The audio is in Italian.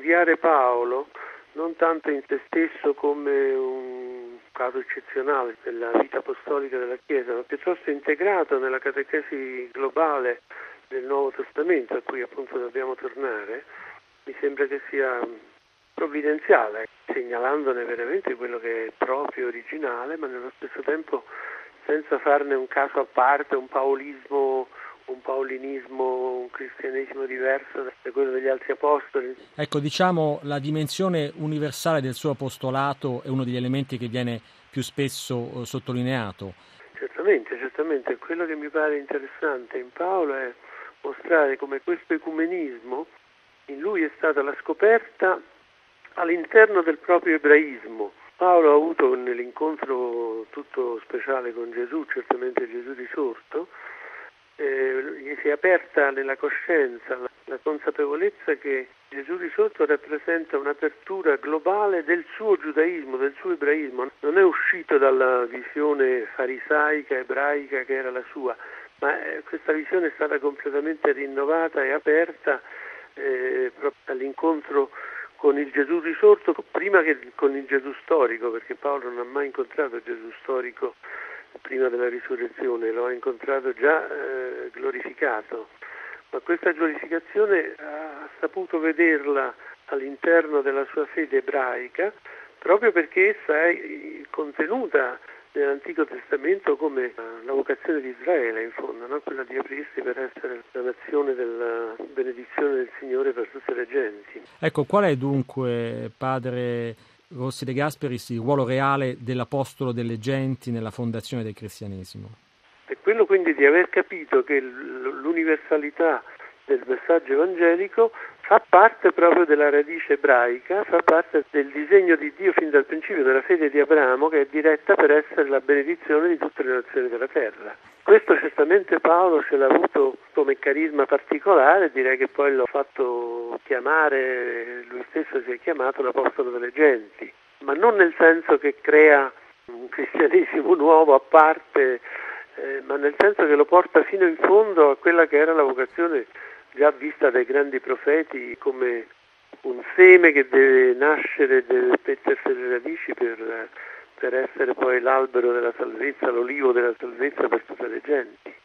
studiare Paolo non tanto in se stesso come un caso eccezionale della vita apostolica della Chiesa, ma piuttosto integrato nella catechesi globale del Nuovo Testamento, a cui appunto dobbiamo tornare, mi sembra che sia provvidenziale, segnalandone veramente quello che è proprio, originale, ma nello stesso tempo senza farne un caso a parte, un paolismo, un paulinismo, un cristianesimo diverso da quello degli altri apostoli. Ecco, diciamo, la dimensione universale del suo apostolato è uno degli elementi che viene più spesso sottolineato. Certamente, quello che mi pare interessante in Paolo è mostrare come questo ecumenismo in lui è stata la scoperta all'interno del proprio ebraismo. Paolo ha avuto nell'incontro tutto speciale con Gesù, certamente Gesù risorto, gli si è aperta nella coscienza la consapevolezza che Gesù risorto rappresenta un'apertura globale del suo giudaismo, del suo ebraismo. Non è uscito dalla visione farisaica, ebraica che era la sua, ma questa visione è stata completamente rinnovata e aperta proprio all'incontro con il Gesù risorto, prima che con il Gesù storico, perché Paolo non ha mai incontrato Gesù storico prima della risurrezione, lo ha incontrato già glorificato, ma questa glorificazione ha saputo vederla all'interno della sua fede ebraica, proprio perché essa è contenuta nell'Antico Testamento come la vocazione di Israele, in fondo, no? Quella di aprirsi per essere la nazione della benedizione del Signore per tutte le genti. Ecco, qual è dunque, padre Rossi De Gasperis, il ruolo reale dell'apostolo delle genti nella fondazione del cristianesimo? È quello quindi di aver capito che l'universalità del messaggio evangelico fa parte proprio della radice ebraica, fa parte del disegno di Dio fin dal principio, della fede di Abramo, che è diretta per essere la benedizione di tutte le nazioni della terra. Questo certamente Paolo ce l'ha avuto come carisma particolare, direi che poi l'ha fatto chiamare, lui stesso si è chiamato l'apostolo delle genti, ma non nel senso che crea un cristianesimo nuovo a parte, ma nel senso che lo porta fino in fondo a quella che era la vocazione già vista dai grandi profeti come un seme che deve nascere, deve pettersi le radici per essere poi l'albero della salvezza, l'olivo della salvezza per tutte le genti.